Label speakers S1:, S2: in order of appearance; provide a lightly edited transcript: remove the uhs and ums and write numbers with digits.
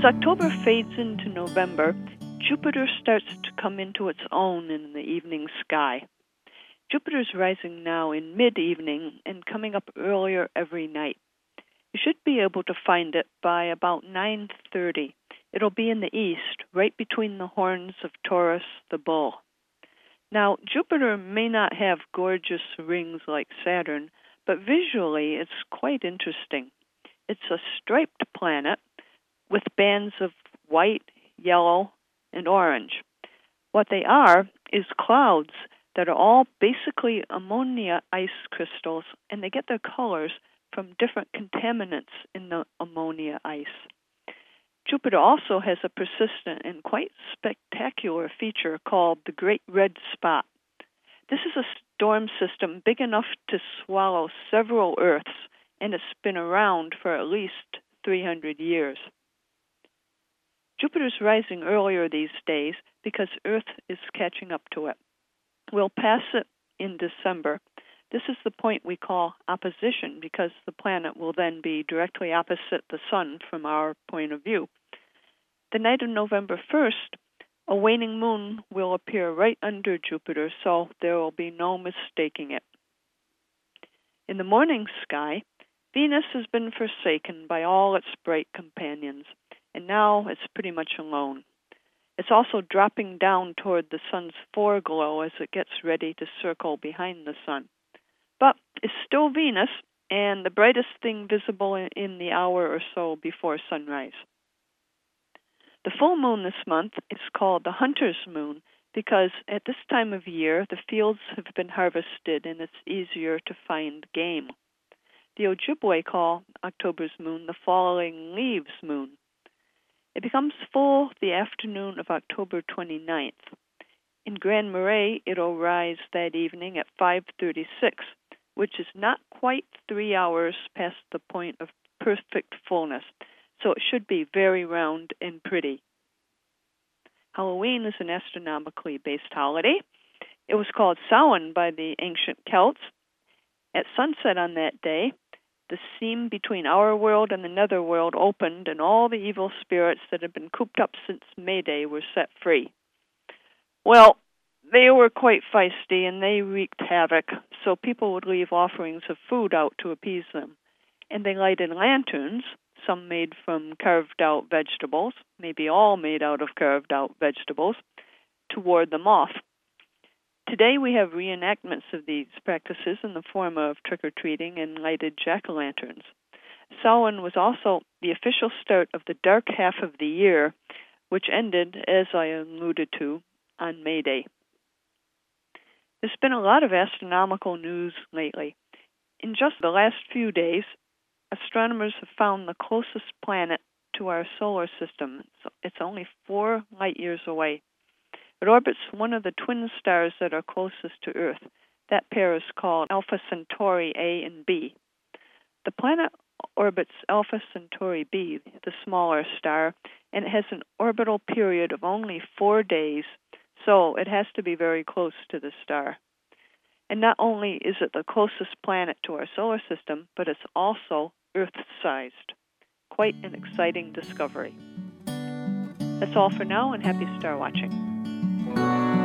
S1: October fades into November, Jupiter starts to come into its own in the evening sky. Jupiter's rising now in mid-evening and coming up earlier every night. You should be able to find it by about 9:30. It'll be in the east, right between the horns of Taurus, the bull. Now, Jupiter may not have gorgeous rings like Saturn, but visually it's quite interesting. It's a striped planet with bands of white, yellow, and orange. What they are is clouds that are all basically ammonia ice crystals, and they get their colors from different contaminants in the ammonia ice. Jupiter also has a persistent and quite spectacular feature called the Great Red Spot. This is a storm system big enough to swallow several Earths, and it's been around for at least 300 years. Jupiter's rising earlier these days because Earth is catching up to it. We'll pass it in December. This is the point we call opposition because the planet will then be directly opposite the Sun from our point of view. The night of November 1st, a waning moon will appear right under Jupiter, so there will be no mistaking it. In the morning sky, Venus has been forsaken by all its bright companions, and now it's pretty much alone. It's also dropping down toward the Sun's foreglow as it gets ready to circle behind the Sun. But it's still Venus, and the brightest thing visible in the hour or so before sunrise. The full moon this month is called the Hunter's Moon because at this time of year the fields have been harvested and it's easier to find game. The Ojibwe call October's moon the Falling Leaves Moon. It becomes full the afternoon of October 29th. In Grand Marais, it'll rise that evening at 5:36, which is not quite 3 hours past the point of perfect fullness, so it should be very round and pretty. Halloween is an astronomically based holiday. It was called Samhain by the ancient Celts. At sunset on that day, the seam between our world and the netherworld opened, and all the evil spirits that had been cooped up since May Day were set free. Well, they were quite feisty, and they wreaked havoc, so people would leave offerings of food out to appease them. And they lighted lanterns, some made from carved-out vegetables, maybe all made out of carved-out vegetables, to ward them off. Today we have reenactments of these practices in the form of trick-or-treating and lighted jack-o'-lanterns. Samhain was also the official start of the dark half of the year, which ended, as I alluded to, on May Day. There's been a lot of astronomical news lately. In just the last few days, astronomers have found the closest planet to our solar system. It's only 4 light years away. It orbits one of the twin stars that are closest to Earth. That pair is called Alpha Centauri A and B. The planet orbits Alpha Centauri B, the smaller star, and it has an orbital period of only 4 days, so it has to be very close to the star. And not only is it the closest planet to our solar system, but it's also Earth-sized. Quite an exciting discovery. That's all for now, and happy star watching.